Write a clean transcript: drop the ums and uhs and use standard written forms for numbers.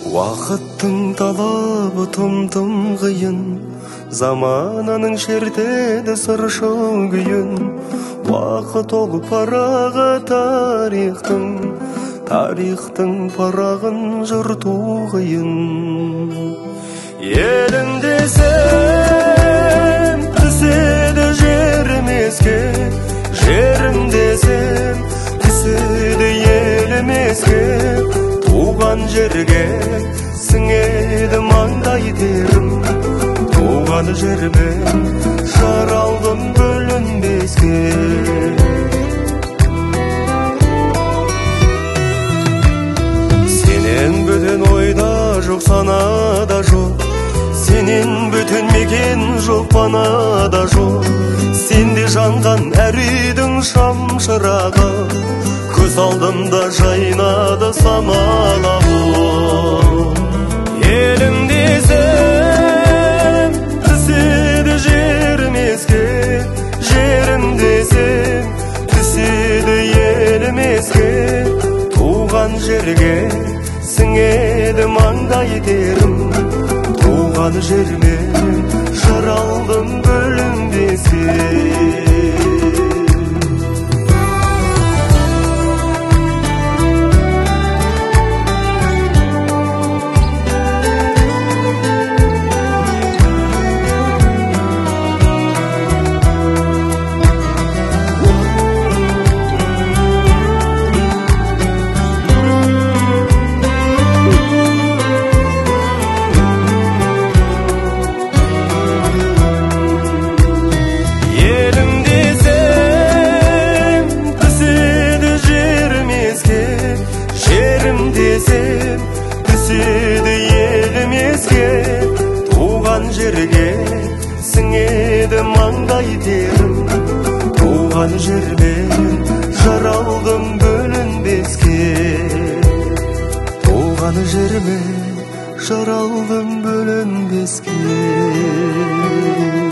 Уақыттың талабы тым қиын, замананың шертеді сыршы күйін. Уақыт ол парағы тарихтың парағын жырту қиын. Елім десем түседі жерімеске, жерім десем түседі елімеске. Туған жерге сіңеді маңдай терім, туған жермен жаралдым бөлінбеске. Сенен бөтен ойда жоқ, санада жоқ, сенен бөтен мекен жоқ, панада жоқ. Сенде жанған әр үйдің шам шырағы, көз алдымда жайнады самалағы. Елім десем түседі жерімеске, жерім десем түседі елімеске. Туған жерге сіңеді маңдай терім, туған жермен жаралдым бөлінбеске. Түседі елімеске, туған жерге сіңеді маңдай терім, туған жермен жаралдым бөлінбеске. Туған жермен жаралдым бөлінбеске.